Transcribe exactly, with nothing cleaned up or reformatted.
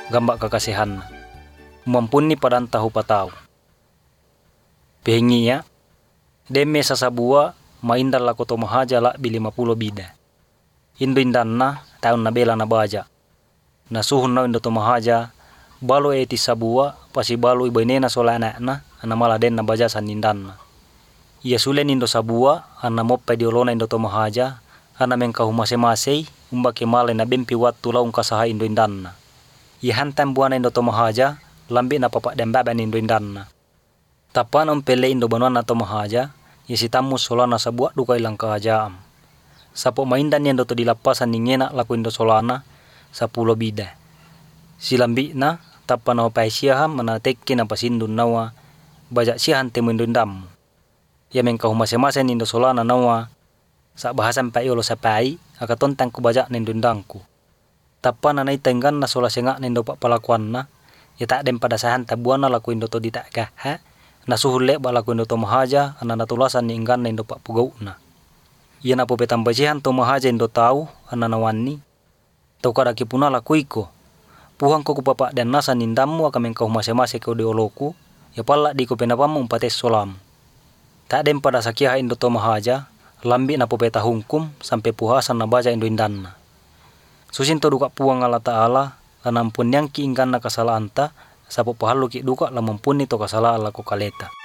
gambak kakasihan. Mampuni padan tahu patau. Pehingi ya, deme sasabua mainda lako to mahaja la bi lima puluh bida. Indo indanna taun na bela na baja. Na suhun na indo to mahaja balo eti sabua pasi balo ibainena sola anakna ana mala den na baja san indanna. Ia sulen indo sabua ana moppe diolona indo to mahaja ana mengkahu mase-masei umba kemale na bempi wattu laung kasaha indo indanna. Ia hantam buana indo to mahaja lambi na papak dembaban indo indanna. Tapan om pele indo banuana to mahaja ia sitamu solana sabua duka ilang kahajaam. Sapo maindan indo to dilapasan ningena laku indo solana sapulo bida. Silambi na tapan o paisiaham mana tekke na pasindun nawa bajak siahan temu indo indam. Ia mengkahu mase-masen indo solana nawa sa bahasan pai olo sapai aka tontang ku bajak nindo indangku. Tapan na itenggan na sola sengak nindo pak palakuan na ia tak dem pada sahan tabuana laku indo to ditakah ha na suhule ba laku indo to mahaja ana natulasan ni inggan nindo pak pugau na. Ia na pope tambasihan to mahaja indo tau ana nawani tau kada kipuna laku iko. Puhang ko ku papak dan nasa nindamu aka mengkahu mase-mase ke deoloku ya pala di ko penapamu umpates solam. Tak dem pada sakiah indo to mahaja lambi na popeta hungkum sampai puhasan na baja indo indanna. Susin to duka puang Allah Ta'ala lanampun yang ki inggan na kasala anta sapo pahalu ki duka lamampuni to kasala ala ko kaleta.